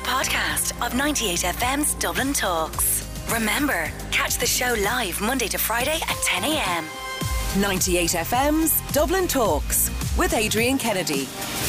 podcast of 98FM's Dublin Talks. Remember, catch the show live Monday to Friday at 10 a.m. 98FM's Dublin Talks with Adrian Kennedy.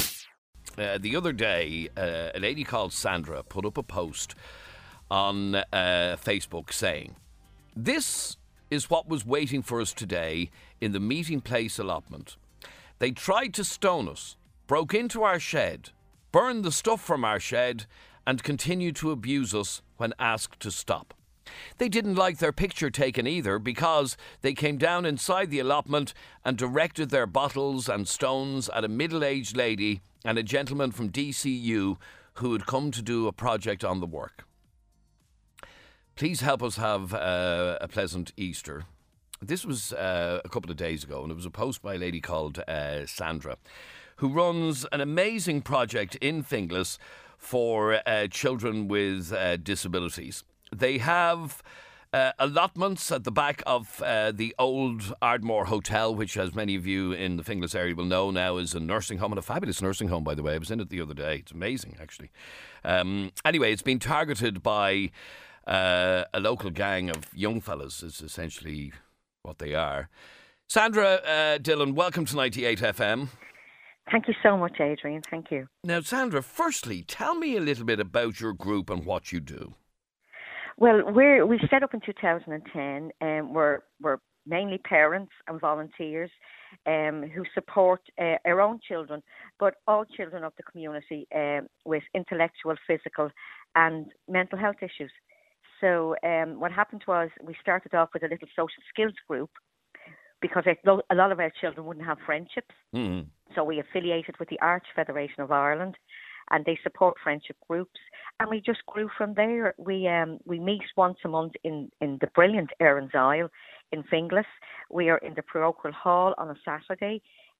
The other day, a lady called Sandra put up a post on Facebook saying, "This is what was waiting for us today in the meeting place allotment. They tried to stone us, broke into our shed, burned the stuff from our shed, and continued to abuse us when asked to stop. They didn't like their picture taken either because they came down inside the allotment and directed their bottles and stones at a middle-aged lady and a gentleman from DCU who had come to do a project on the work. Please help us have a pleasant Easter." This was a couple of days ago, and it was a post by a lady called Sandra, who runs an amazing project in Finglas for children with disabilities. They have allotments at the back of the old Ardmore Hotel, which, as many of you in the Finglas area will know now, is a nursing home, and a fabulous nursing home, by the way. I was in it the other day. It's amazing, actually. Anyway, it's been targeted by a local gang of young fellas, is essentially what they are. Sandra Dillon, welcome to 98FM. Thank you so much, Adrian. Thank you. Now, Sandra, firstly, tell me a little bit about your group and what you do. Well, we set up in 2010, and we're mainly parents and volunteers who support our own children, but all children of the community with intellectual, physical and mental health issues. So what happened was we started off with a little social skills group because a lot of our children wouldn't have friendships. Mm-hmm. So we affiliated with the Arts Federation of Ireland, and they support friendship groups. And we just grew from there. We meet once a month in the brilliant Erin's Isle in Finglas. We are in the parochial hall on a Saturday.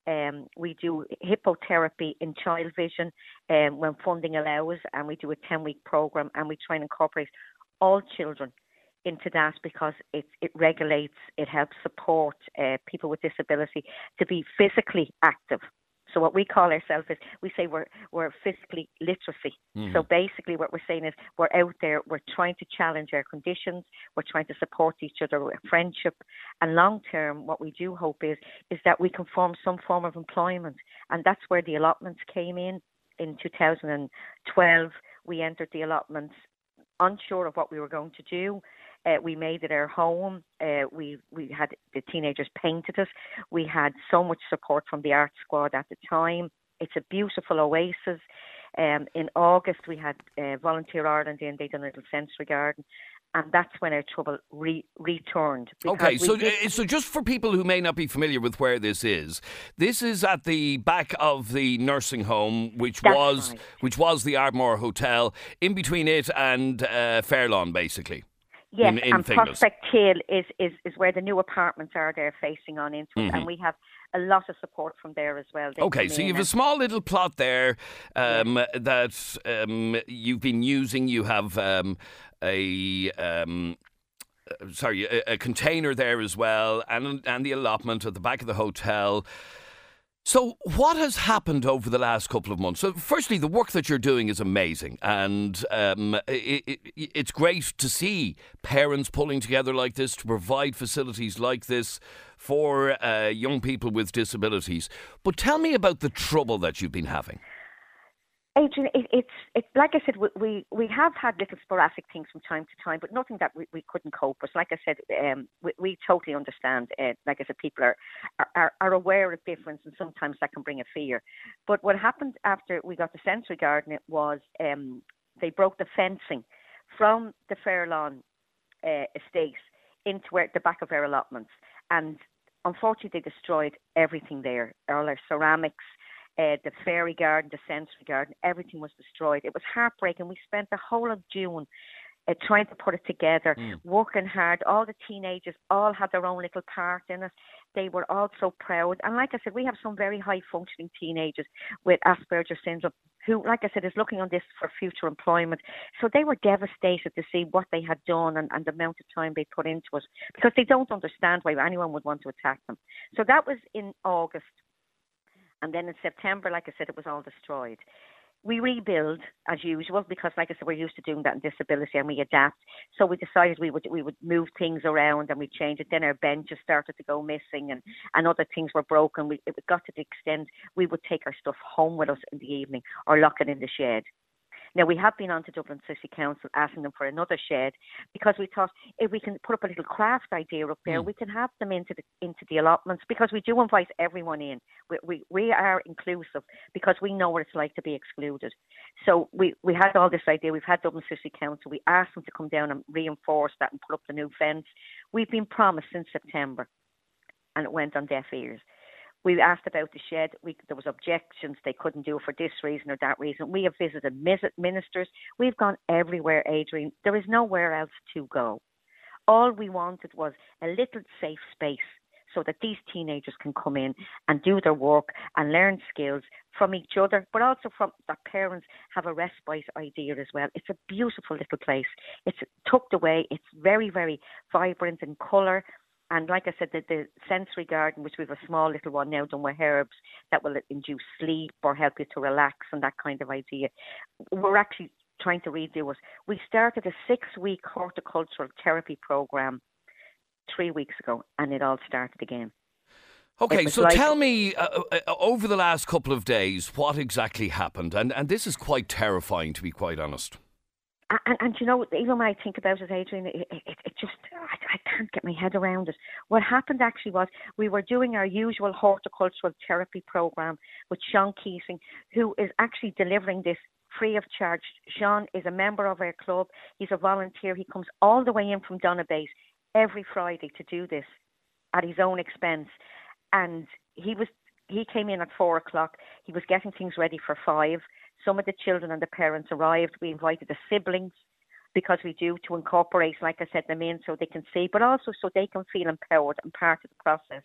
We do hippotherapy in Child Vision when funding allows, and we do a 10-week programme, and we try and incorporate all children into that because it regulates, it helps support people with disability to be physically active. So what we call ourselves is, we say we're physically literacy. Mm-hmm. So basically what we're saying is we're out there, we're trying to challenge our conditions, we're trying to support each other with friendship. And long term, what we do hope is that we can form some form of employment. And that's where the allotments came in. In 2012, we entered the allotments unsure of what we were going to do. We made it our home. We had the teenagers painted it. We had so much support from the art squad at the time. It's a beautiful oasis. In August, we had Volunteer Ireland in. They done a little sensory garden. And that's when our trouble returned. Okay, so just for people who may not be familiar with where this is at the back of the nursing home, which was the Ardmore Hotel, in between it and Fairlawn, basically. Yes, in and Finglas. Prospect Hill is where the new apartments are there facing on into it, mm-hmm. and we have a lot of support from there as well. Okay, so you have a small little plot there that you've been using. You have a container there as well, and the allotment at the back of the hotel. So what has happened over the last couple of months? So firstly, the work that you're doing is amazing, and it's great to see parents pulling together like this to provide facilities like this for young people with disabilities. But tell me about the trouble that you've been having. Adrian, it's like I said, we have had little sporadic things from time to time, but nothing that we couldn't cope with. Like I said, we totally understand. Like I said, people are aware of difference, and sometimes that can bring a fear. But what happened after we got the sensory garden was they broke the fencing from the Fairlawn estate into the back of our allotments, and unfortunately they destroyed everything there, all our ceramics. The fairy garden, the sensory garden, everything was destroyed. It was heartbreaking. We spent the whole of June trying to put it together, working hard. All the teenagers all had their own little part in it. They were all so proud. And like I said, we have some very high-functioning teenagers with Asperger's syndrome who, like I said, is looking on this for future employment. So they were devastated to see what they had done and the amount of time they put into it, because they don't understand why anyone would want to attack them. So that was in August. And then in September, like I said, it was all destroyed. we rebuild as usual because, like I said, we're used to doing that in disability and we adapt. So we decided we would move things around and we change it. Then our benches started to go missing and other things were broken. It got to the extent we would take our stuff home with us in the evening or lock it in the shed. Now, we have been on to Dublin City Council asking them for another shed because we thought if we can put up a little craft idea up there, we can have them into the allotments because we do invite everyone in. We are inclusive because we know what it's like to be excluded. So we had all this idea. We've had Dublin City Council. We asked them to come down and reinforce that and put up the new fence. We've been promised since September and it went on deaf ears. We asked about the shed. There was objections. They couldn't do it for this reason or that reason. We have visited ministers. We've gone everywhere, Adrian. There is nowhere else to go. All we wanted was a little safe space so that these teenagers can come in and do their work and learn skills from each other, but also from their parents have a respite idea as well. It's a beautiful little place. It's tucked away. It's very, very vibrant in colour. And like I said, the sensory garden, which we have a small little one now done with herbs that will induce sleep or help you to relax and that kind of idea. We're actually trying to redo it. We started a 6-week horticultural therapy program 3 weeks ago and it all started again. Okay, so tell me, over the last couple of days, what exactly happened? And this is quite terrifying, to be quite honest. And you know, even when I think about it, Adrian, it just, I can't get my head around it. What happened actually was we were doing our usual horticultural therapy program with Sean Keating, who is actually delivering this free of charge. Sean is a member of our club. He's a volunteer. He comes all the way in from Donabate every Friday to do this at his own expense. And he came in at 4:00. He was getting things ready for 5. Some of the children and the parents arrived. We invited the siblings because we do to incorporate, like I said, them in so they can see, but also so they can feel empowered and part of the process.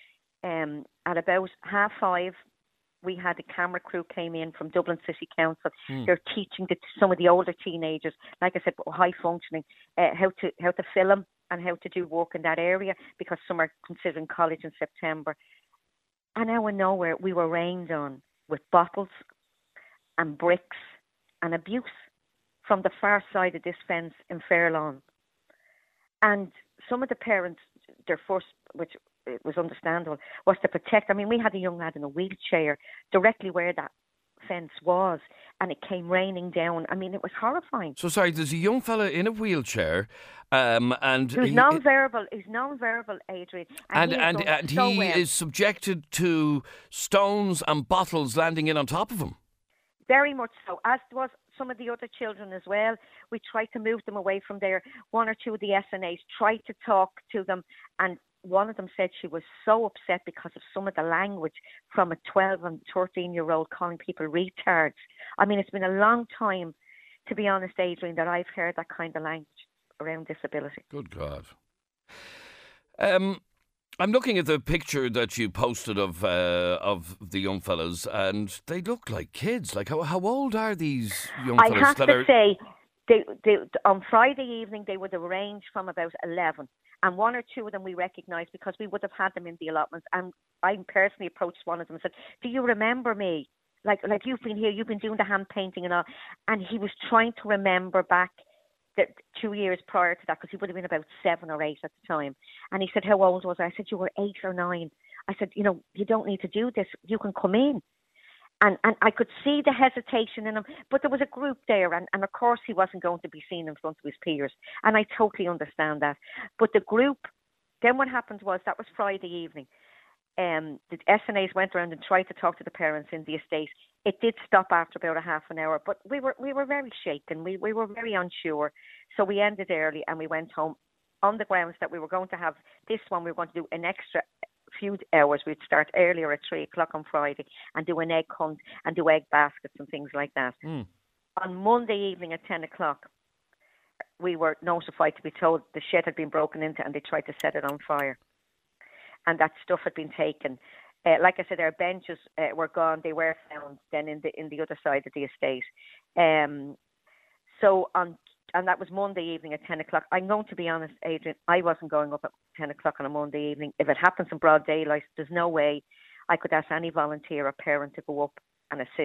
At about 5:30, we had a camera crew came in from Dublin City Council. They're teaching some of the older teenagers, like I said, high functioning, how to film and how to do work in that area because some are considering college in September. And out of nowhere, we were rained on with bottles and bricks and abuse from the far side of this fence in Fairlawn. And some of the parents, their first, which it was understandable, was to protect. I mean, we had a young lad in a wheelchair directly where that fence was, and it came raining down. I mean, it was horrifying. So sorry, there's a young fella in a wheelchair, and he's non-verbal. He's non-verbal, Adrian, and he is subjected to stones and bottles landing in on top of him. Very much so, as was some of the other children as well. We tried to move them away from there. One or two of the SNAs tried to talk to them, and one of them said she was so upset because of some of the language from a 12 and 13-year-old calling people retards. I mean, it's been a long time, to be honest, Adrian, that I've heard that kind of language around disability. Good God. I'm looking at the picture that you posted of the young fellas, and they look like kids. Like, how old are these young fellas? I have to say, they on Friday evening, they would have ranged from about 11. And one or two of them we recognised because we would have had them in the allotments. And I personally approached one of them and said, "Do you remember me? Like you've been here, you've been doing the hand painting and all." And he was trying to remember back the 2 years prior to that, because he would have been about 7 or 8 at the time. And he said, "How old was I?" I said, "You were 8 or 9. I said, "You know, you don't need to do this. You can come in." And I could see the hesitation in him, but there was a group there, and of course he wasn't going to be seen in front of his peers, and I totally understand that. But the group, then what happened was, that was Friday evening, the SNAs went around and tried to talk to the parents in the estate. It did stop after about a half an hour, but we were very shaken, we were very unsure, so we ended early and we went home on the grounds that we were going to have this one, we were going to do an extra few hours. We'd start earlier at 3:00 on Friday and do an egg hunt and do egg baskets and things like that. On Monday evening at 10:00, we were notified to be told the shed had been broken into and they tried to set it on fire, and that stuff had been taken. Like I said, our benches were gone. They were found then in the other side of the estate. And that was Monday evening at 10:00. I'm going to be honest, Adrian, I wasn't going up at 10:00 on a Monday evening. If it happens in broad daylight, there's no way I could ask any volunteer or parent to go up and assist.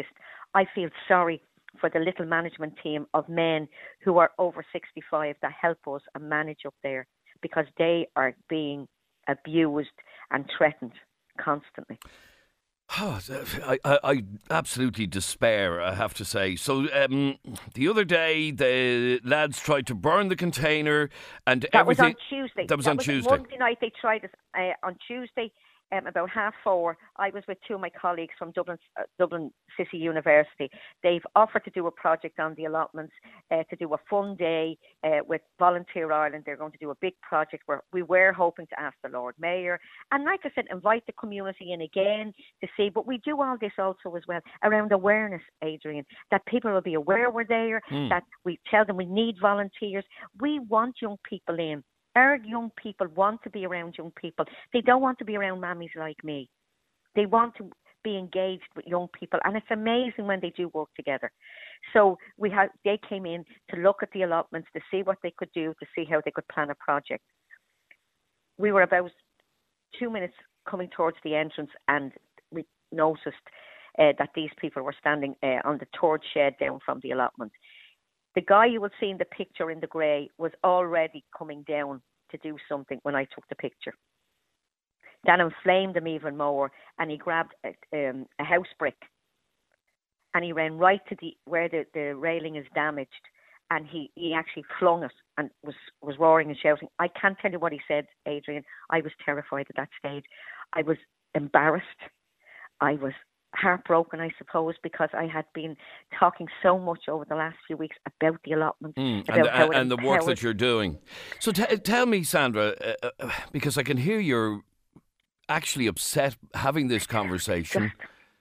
I feel sorry for the little management team of men who are over 65 that help us and manage up there, because they are being abused and threatened constantly. Oh, I absolutely despair, I have to say. So the other day, the lads tried to burn the container and that everything. Was on Tuesday. That was on Tuesday. Monday night they tried it. On Tuesday, about 4:30, I was with two of my colleagues from Dublin City University. They've offered to do a project on the allotments, to do a fun day with Volunteer Ireland. They're going to do a big project where we were hoping to ask the Lord Mayor, and like I said, invite the community in again to see. But we do all this also as well around awareness, Adrian, that people will be aware we're there, that we tell them we need volunteers. We want young people in. Our young people want to be around young people. They don't want to be around mammies like me. They want to be engaged with young people, and it's amazing when they do work together. So they came in to look at the allotments, to see what they could do, to see how they could plan a project. We were about 2 minutes coming towards the entrance, and we noticed that these people were standing on the third shed down from the allotment. The guy you will see in the picture in the grey was already coming down to do something when I took the picture. That inflamed him even more, and he grabbed a house brick and he ran right to where the railing is damaged, and he actually flung it and was roaring and shouting. I can't tell you what he said, Adrian. I was terrified at that stage. I was embarrassed. I was heartbroken, I suppose, because I had been talking so much over the last few weeks about the allotments, and the work that you're doing. So tell me, Sandra, because I can hear you're actually upset having this conversation.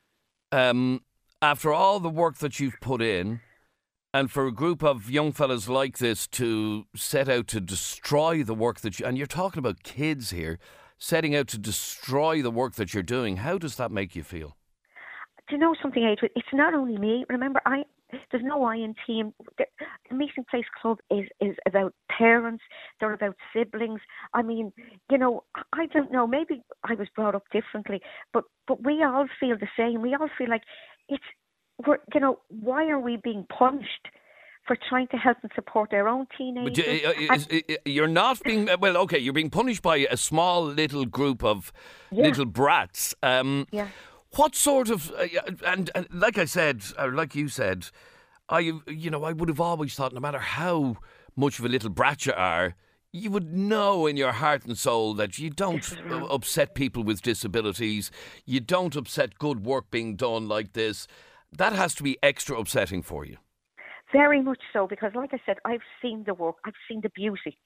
After all the work that you've put in, and for a group of young fellas like this to set out to destroy the work that and you're talking about kids here, setting out to destroy the work that you're doing, how does that make you feel? Do you know something, Adrian? It's not only me. Remember, there's no I in team. The Meeting Place Club is about parents. They're about siblings. I mean, I don't know. Maybe I was brought up differently, but we all feel the same. We all feel like why are we being punished for trying to help and support our own teenagers? You're not being... Well, okay, you're being punished by a small little group of little brats. What sort of... and like I said, or like you said, I would have always thought, no matter how much of a little brat you are, you would know in your heart and soul that you don't upset people with disabilities. You don't upset good work being done like this. That has to be extra upsetting for you. Very much so, because like I said, I've seen the work, I've seen the beauty.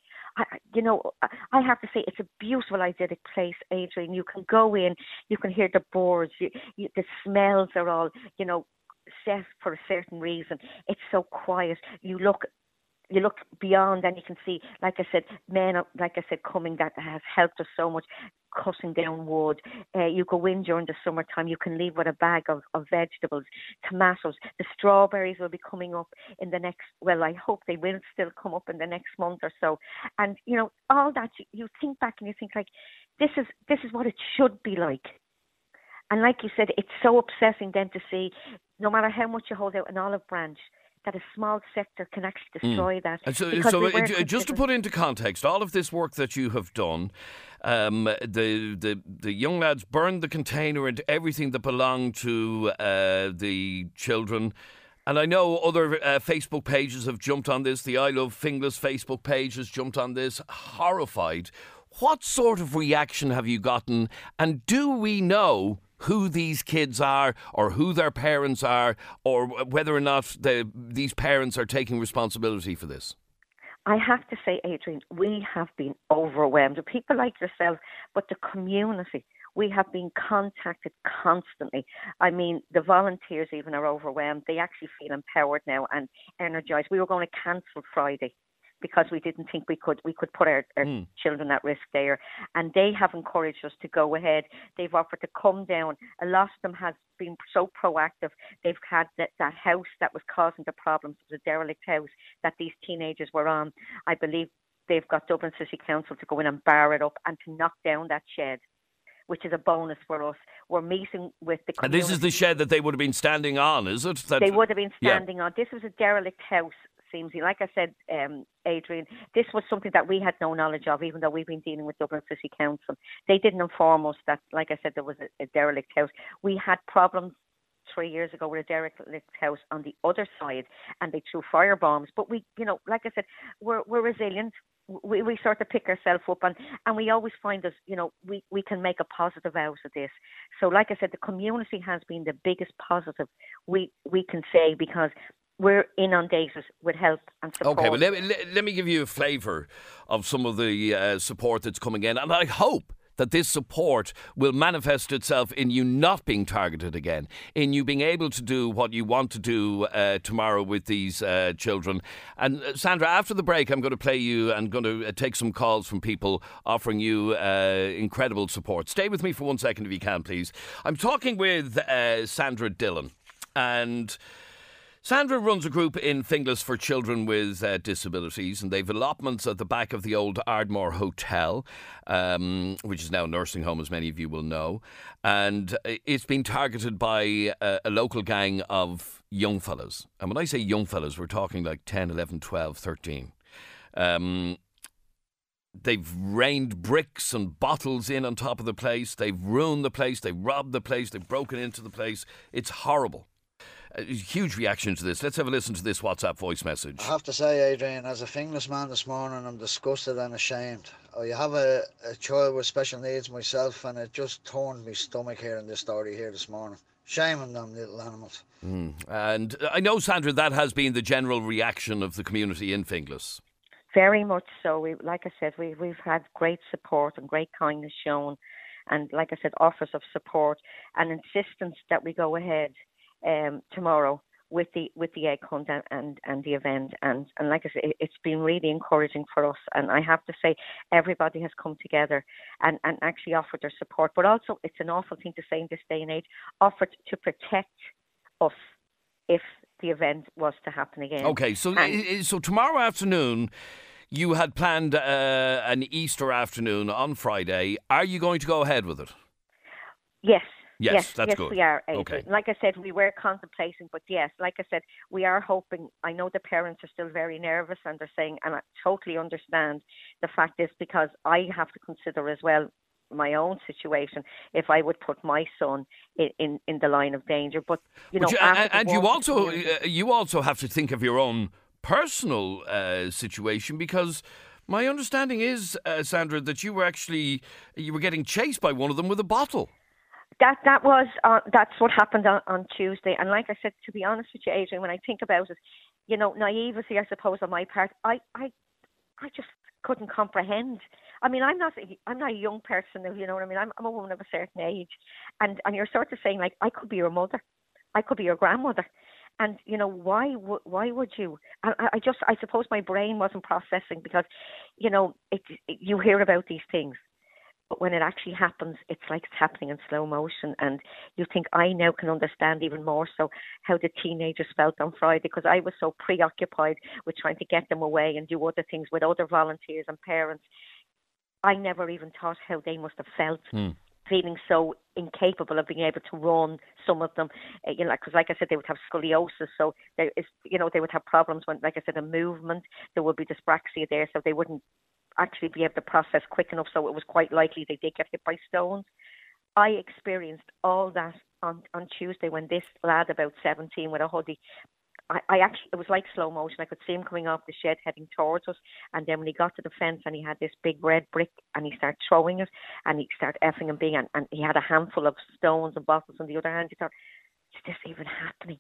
I have to say, it's a beautiful, idyllic place, Adrian. You can go in, you can hear the birds, the smells are all, set for a certain reason. It's so quiet. You look beyond and you can see, like I said, men, coming, that has helped us so much, cutting down wood. You go in during the summertime, you can leave with a bag of vegetables, tomatoes. The strawberries will be coming up in the next, well, I hope they will still come up in the next month or so. And, all that, you think back and you think, like, this is what it should be like. And like you said, it's so upsetting then to see, no matter how much you hold out an olive branch, that a small sector can actually destroy that. And so just to put into context, all of this work that you have done, the young lads burned the container and everything that belonged to the children. And I know other Facebook pages have jumped on this. The I Love Finglas Facebook page has jumped on this, horrified. What sort of reaction have you gotten? And do we know who these kids are, or who their parents are, or whether or not these parents are taking responsibility for this? I have to say, Adrian, we have been overwhelmed. People like yourself, but the community, we have been contacted constantly. I mean, the volunteers even are overwhelmed. They actually feel empowered now and energised. We were going to cancel Friday because we didn't think we could put our children at risk there. And they have encouraged us to go ahead. They've offered to come down. A lot of them has been so proactive. They've had that house that was causing the problems, the derelict house that these teenagers were on. I believe they've got Dublin City Council to go in and bar it up and to knock down that shed, which is a bonus for us. We're meeting with the community. And this is the shed that they would have been standing on, is it? They would have been standing on. This was a derelict house, seems. Like I said, Adrian, this was something that we had no knowledge of, even though we've been dealing with Dublin City Council. They didn't inform us that, like I said, there was a derelict house. We had problems 3 years ago with a derelict house on the other side, and they threw fire bombs. But we, like I said, we're resilient. We sort of pick ourselves up, and we always find us, we can make a positive out of this. So like I said, the community has been the biggest positive we can say, because we're inundated with help and support. Okay, well, let me give you a flavour of some of the support that's coming in, and I hope that this support will manifest itself in you not being targeted again, in you being able to do what you want to do tomorrow with these children. And Sandra, after the break, I'm going to play you and going to take some calls from people offering you incredible support. Stay with me for 1 second if you can, please. I'm talking with Sandra Dillon, and Sandra runs a group in Finglas for children with disabilities, and they've allotments at the back of the old Ardmore Hotel, which is now a nursing home, as many of you will know. And it's been targeted by a local gang of young fellas. And when I say young fellas, we're talking like 10, 11, 12, 13. They've rained bricks and bottles in on top of the place. They've ruined the place. They've robbed the place. They've broken into the place. It's horrible. Huge reaction to this. Let's have a listen to this WhatsApp voice message. I have to say, Adrian, as a Finglas man this morning, I'm disgusted and ashamed. You have a child with special needs myself, and it just turned my stomach hearing this story here this morning. Shame on them little animals. And I know, Sandra, that has been the general reaction of the community in Finglas. Very much so. Like I said, we've had great support and great kindness shown, and like I said, offers of support and insistence that we go ahead tomorrow with the egg hunt and the event, and like I said, it's been really encouraging for us, and I have to say everybody has come together and actually offered their support. But also, it's an awful thing to say in this day and age, offered to protect us if the event was to happen again. Okay, so tomorrow afternoon you had planned an Easter afternoon on Friday. Are you going to go ahead with it? Yes, that's good. We are. Okay. Like I said, we were contemplating, but yes, like I said, we are hoping. I know the parents are still very nervous, and they're saying, and I totally understand. The fact is, because I have to consider as well my own situation if I would put my son in the line of danger. But you also have to think of your own personal situation, because my understanding is, Sandra, that you were getting chased by one of them with a bottle. That's what happened on Tuesday. And like I said, to be honest with you, Adrian, when I think about it, naivety, I suppose, on my part, I just couldn't comprehend. I mean, I'm not a young person, you know what I mean? I'm a woman of a certain age, and you're sort of saying, like, I could be your mother, I could be your grandmother, and why would you? And I suppose my brain wasn't processing, because you hear about these things, but when it actually happens, it's like it's happening in slow motion. And you think, I now can understand even more so how the teenagers felt on Friday, because I was so preoccupied with trying to get them away and do other things with other volunteers and parents. I never even thought how they must have felt, feeling so incapable of being able to run, some of them, because like I said, they would have scoliosis. So they would have problems when, like I said, a movement, there would be dyspraxia there, so they wouldn't actually be able to process quick enough, so it was quite likely they did get hit by stones. I experienced all that on Tuesday when this lad, about 17, with a hoodie, it was like slow motion. I could see him coming off the shed heading towards us, and then when he got to the fence and he had this big red brick and he started throwing it and he started effing and being, and he had a handful of stones and bottles in the other hand. You thought, is this even happening?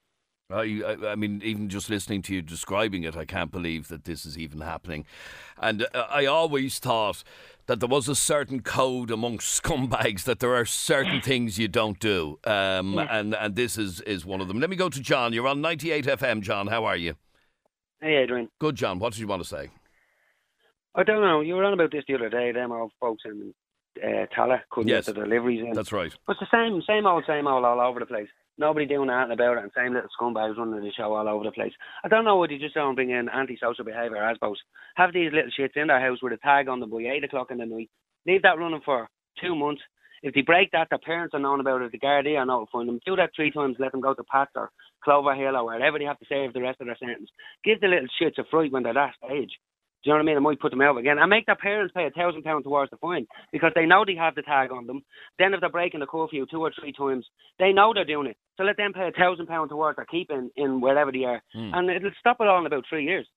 I mean, even just listening to you describing it, I can't believe that this is even happening. And I always thought that there was a certain code amongst scumbags, that there are certain things you don't do. And this is one of them. Let me go to John. You're on 98 FM, John. How are you? Hey, Adrian. Good, John. What did you want to say? I don't know. You were on about this the other day, them old folks in Tala couldn't get the deliveries in. That's right. But it's the same old all over the place. Nobody doing anything about it, and same little scumbags running the show all over the place. I don't know, would you just don't bring in antisocial behaviour, ASBOs? Have these little shits in their house with a tag on them by 8 o'clock in the night. Leave that running for 2 months. If they break that, their parents are known about it, the Gardaí are notifying them. Do that 3 times, let them go to Pat or Clover Hill or wherever they have to serve the rest of their sentence. Give the little shits a fright when they're that age. Do you know what I mean? I might put them out again. And make their parents pay £1,000 towards the fine because they know they have the tag on them. Then if they're breaking the curfew 2 or 3 times, they know they're doing it. So let them pay £1,000 towards their keep in wherever they are. And it'll stop it all in about 3 years.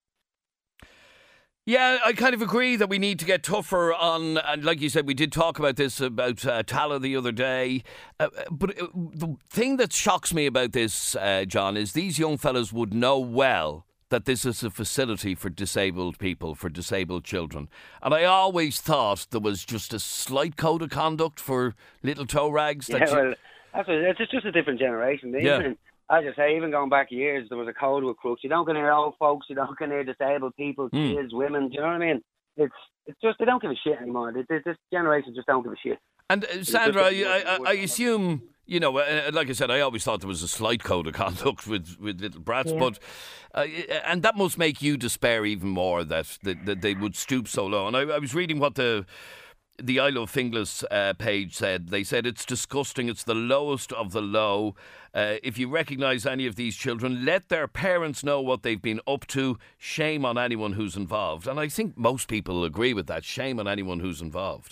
Yeah, I kind of agree that we need to get tougher on, and like you said, we did talk about this about Tala the other day, but the thing that shocks me about this, John, is these young fellas would know well that this is a facility for disabled people, for disabled children. And I always thought there was just a slight code of conduct for little toe rags. It's just a different generation. Even, as I say, even going back years, there was a code with crooks. You don't get near old folks, you don't get near disabled people, kids, women, do you know what I mean? It's just, they don't give a shit anymore. This generation just don't give a shit. And Sandra, I assume, you know, like I said, I always thought there was a slight code of conduct with little brats, but and that must make you despair even more that they would stoop so low. And I was reading what the I Love Finglas page said. They said it's disgusting. It's the lowest of the low. If you recognise any of these children, let their parents know what they've been up to. Shame on anyone who's involved. And I think most people agree with that. Shame on anyone who's involved.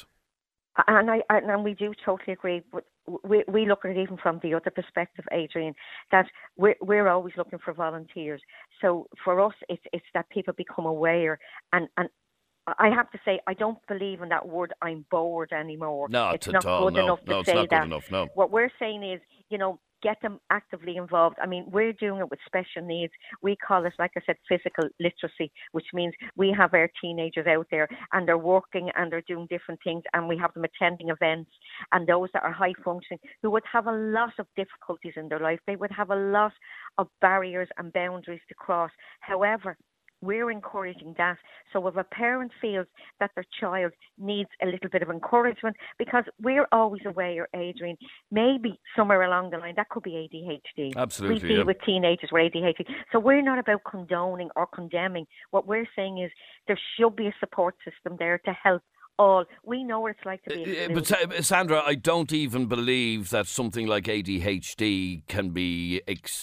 And we do totally agree. But we look at it even from the other perspective, Adrian, that we're always looking for volunteers. So for us, it's that people become aware and I have to say, I don't believe in that word, I'm bored anymore. No, it's not good enough to say that. What we're saying is, you know, get them actively involved. I mean, we're doing it with special needs. We call it, like I said, physical literacy, which means we have our teenagers out there and they're working and they're doing different things, and we have them attending events. And those that are high functioning, who would have a lot of difficulties in their life, they would have a lot of barriers and boundaries to cross. However, we're encouraging that. So if a parent feels that their child needs a little bit of encouragement, because we're always aware, Adrian, maybe somewhere along the line that could be ADHD. Absolutely. We deal with teenagers with ADHD. So we're not about condoning or condemning. What we're saying is there should be a support system there to help all. We know what it's like to be excluded. But Sandra, I don't even believe that something like ADHD can be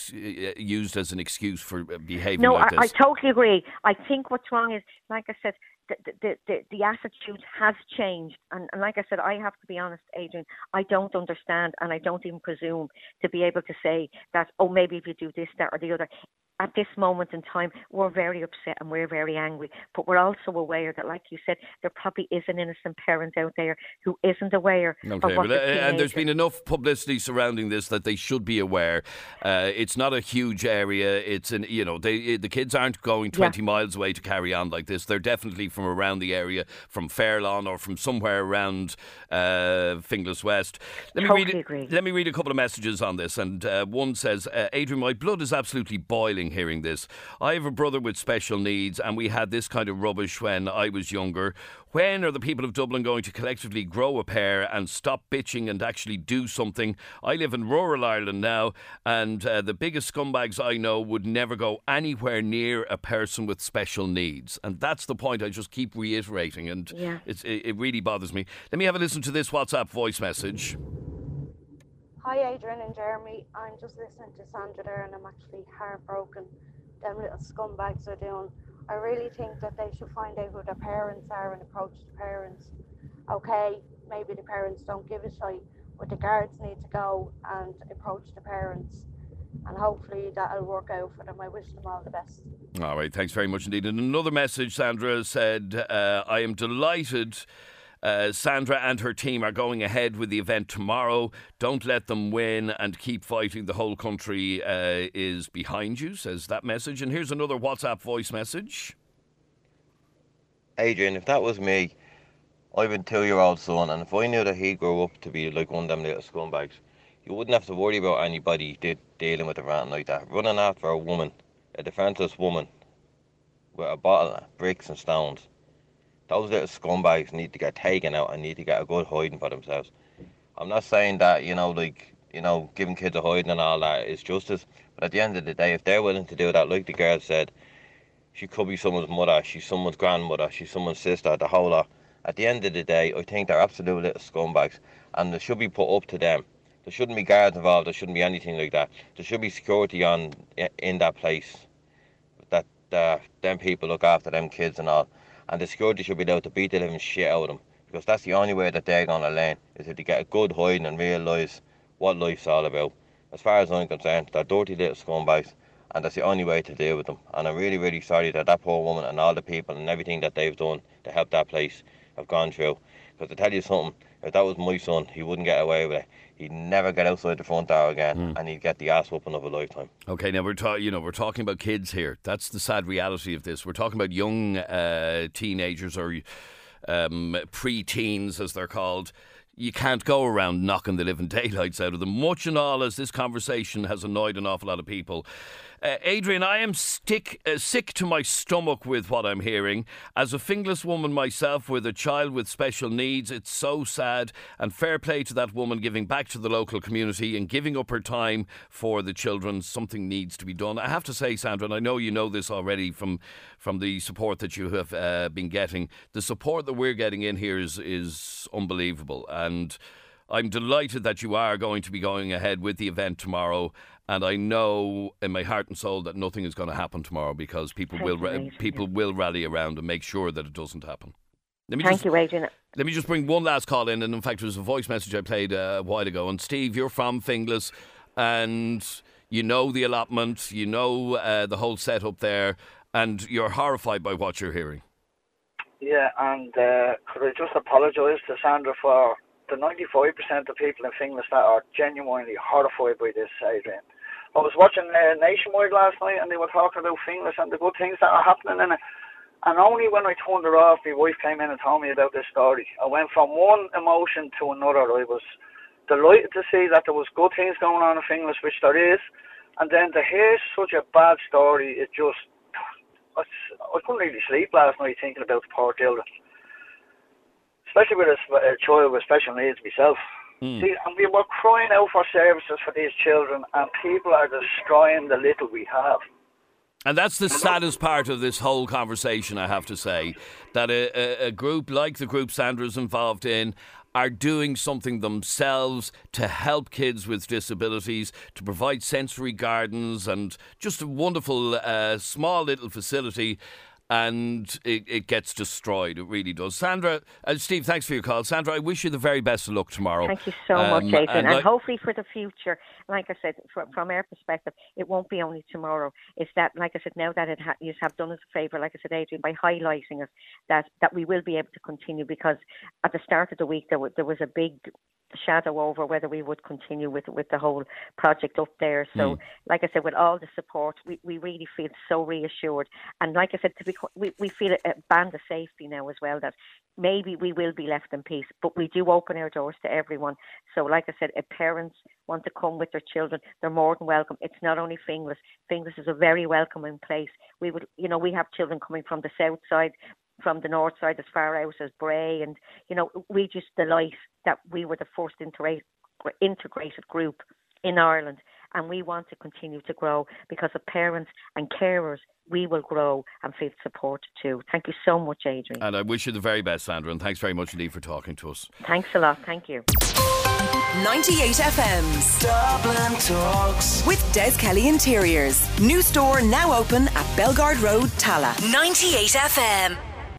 used as an excuse for behaving like this. No, I totally agree. I think what's wrong is, like I said, the attitude has changed. And like I said, I have to be honest, Adrian, I don't understand, and I don't even presume to be able to say that, oh, maybe if you do this, that or the other. At this moment in time, we're very upset and we're very angry. But we're also aware that, like you said, there probably is an innocent parent out there who isn't aware of what and there's been enough publicity surrounding this that they should be aware. It's not a huge area. It's the kids aren't going 20 miles away to carry on like this. They're definitely from around the area, from Fairlawn or from somewhere around Finglas West. Let me read a couple of messages on this. And one says, Adrian, my blood is absolutely boiling hearing this. I have a brother with special needs, and we had this kind of rubbish when I was younger. When are the people of Dublin going to collectively grow a pair and stop bitching and actually do something? I live in rural Ireland now, and the biggest scumbags I know would never go anywhere near a person with special needs. And that's the point I just keep reiterating, and it really bothers me. Let me have a listen to this WhatsApp voice message. Hi Adrian and Jeremy, I'm just listening to Sandra there and I'm actually heartbroken. Them little scumbags are doing. I really think that they should find out who their parents are and approach the parents. Okay, maybe the parents don't give a shit, but the guards need to go and approach the parents, and hopefully that'll work out for them. I wish them all the best. All right, thanks very much indeed. And another message, Sandra said, I am delighted Sandra and her team are going ahead with the event tomorrow. Don't let them win and keep fighting. The whole country is behind you, says that message. And here's another WhatsApp voice message. Adrian, if that was me, I have a 2-year-old son, and if I knew that he grew up to be like one of them little scumbags, you wouldn't have to worry about anybody dealing with a rant like that. Running after a woman, a defenceless woman, with a bottle, bricks and stones. Those little scumbags need to get taken out and need to get a good hiding for themselves. I'm not saying that, giving kids a hiding and all that is justice, but at the end of the day, if they're willing to do that, like the girl said, she could be someone's mother, she's someone's grandmother, she's someone's sister, the whole lot. At the end of the day, I think they're absolute little scumbags, and they should be put up to them. There shouldn't be guards involved. There shouldn't be anything like that. There should be security in that place. That them people look after them kids and all, and the security should be allowed to beat the living shit out of them, because that's the only way that they're gonna learn, is if they get a good hiding and realise what life's all about. As far as I'm concerned, they're dirty little scumbags, and that's the only way to deal with them. And I'm really, really sorry that that poor woman and all the people and everything that they've done to help that place have gone through. Because to tell you something, if that was my son, he wouldn't get away with it. He'd never get outside the front door again, and he'd get the ass whooping of a lifetime. Okay, now we're talking about kids here. That's the sad reality of this. We're talking about young teenagers or pre-teens, as they're called. You can't go around knocking the living daylights out of them, much and all as this conversation has annoyed an awful lot of people. Adrian, I am sick to my stomach with what I'm hearing. As a fingless woman myself with a child with special needs, it's so sad, and fair play to that woman giving back to the local community and giving up her time for the children. Something needs to be done. I have to say, Sandra, and I know you know this already from the support that you have been getting, the support that we're getting in here is unbelievable, and I'm delighted that you are going to be going ahead with the event tomorrow. And I know in my heart and soul that nothing is going to happen tomorrow, because people will rally around and make sure that it doesn't happen. Thank you, Adrian. Let me just bring one last call in. And in fact, it was a voice message I played a while ago. And Steve, you're from Finglas, and you know the allotment, you know the whole setup there, and you're horrified by what you're hearing. Yeah, and could I just apologise to Sandra for the 95% of people in Finglas that are genuinely horrified by this, Adrian. I was watching Nationwide last night, and they were talking about Finglas and the good things that are happening in it. And only when I turned it off, my wife came in and told me about this story. I went from one emotion to another. I was delighted to see that there was good things going on in Finglas, which there is. And then to hear such a bad story, I couldn't really sleep last night thinking about the poor children. Especially with a child with special needs myself. See, and we were crying out for services for these children, and people are destroying the little we have. And that's the saddest part of this whole conversation, I have to say, that a group like the group Sandra's involved in are doing something themselves to help kids with disabilities, to provide sensory gardens and just a wonderful small little facility. And it gets destroyed. It really does. Sandra, Steve, thanks for your call. Sandra, I wish you the very best of luck tomorrow. Thank you so much, Adrian. And hopefully for the future, like I said, from our perspective, it won't be only tomorrow. It's that, like I said, now that you have done us a favour, like I said, Adrian, by highlighting us, that we will be able to continue, because at the start of the week there was a big shadow over whether we would continue with the whole project up there. So, like I said, with all the support, we really feel so reassured. And like I said, we feel a band of safety now as well, that maybe we will be left in peace, but we do open our doors to everyone. So, like I said, if parents want to come with their children, they're more than welcome. It's not only Finglas. Finglas is a very welcoming place. We have children coming from the south side, from the north side as far out as Bray, and we just delight that we were the first integrated group in Ireland, and we want to continue to grow, because of parents and carers. We will grow and feel support too. Thank you so much, Adrian. And I wish you the very best, Sandra, and thanks very much indeed for talking to us. Thanks a lot. Thank you. 98 FM's Dublin Talks with Des Kelly Interiors. New store now open at Belgard Road, Tala. 98 FM.